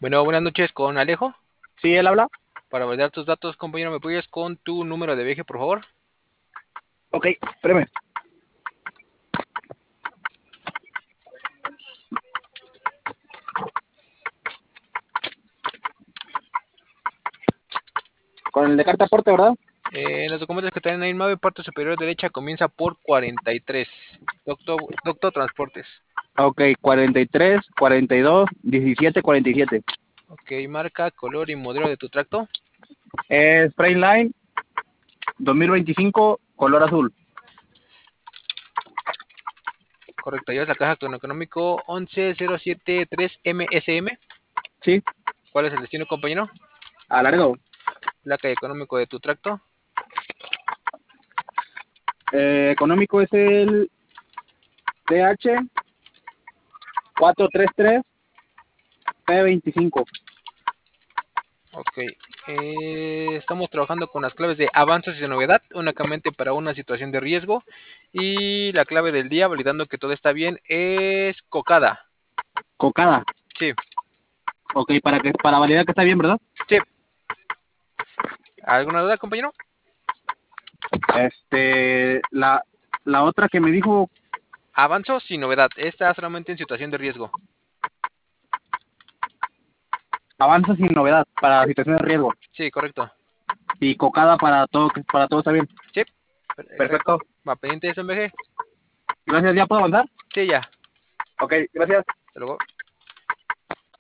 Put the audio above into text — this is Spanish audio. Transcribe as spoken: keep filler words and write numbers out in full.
Bueno, buenas noches con Alejo. Sí, él habla. Para validar tus datos, compañero, ¿me apoyas con tu número de viaje, por favor? Ok, espérame. Con el de carta aporte, ¿verdad? Eh, los documentos que traen ahí, nueve, parte superior derecha, comienza por cuarenta y tres. Doctor, Doctor Transportes. Ok, cuarenta y tres, cuarenta y dos, diecisiete, cuarenta y siete. Ok, marca, color y modelo de tu tracto. Es Line dos mil veinticinco, color azul. Correcto, llevas la caja con económico once cero siete tres M S M. Sí, ¿Cuál es el destino, compañero? a Laredo. Placa y económico de tu tracto. Eh, económico es el T H cuatrocientos treinta y tres P veinticinco. Ok, eh, estamos trabajando con las claves de avances y de novedad, únicamente para una situación de riesgo. Y la clave del día, validando que todo está bien, es cocada. Cocada. Sí, Ok, para que para validar que está bien, ¿verdad? sí. ¿Alguna duda, compañero? Este, la, la otra que me dijo Avanzo sin novedad, está solamente en situación de riesgo. avanza sin novedad para Sí, situación de riesgo. sí, correcto. Y cocada para todo, para todo está bien. Sí, Perfecto. exacto. Va pendiente de eso, M G. Gracias, ¿ya puedo avanzar? Sí, ya. Ok, gracias. Hasta luego.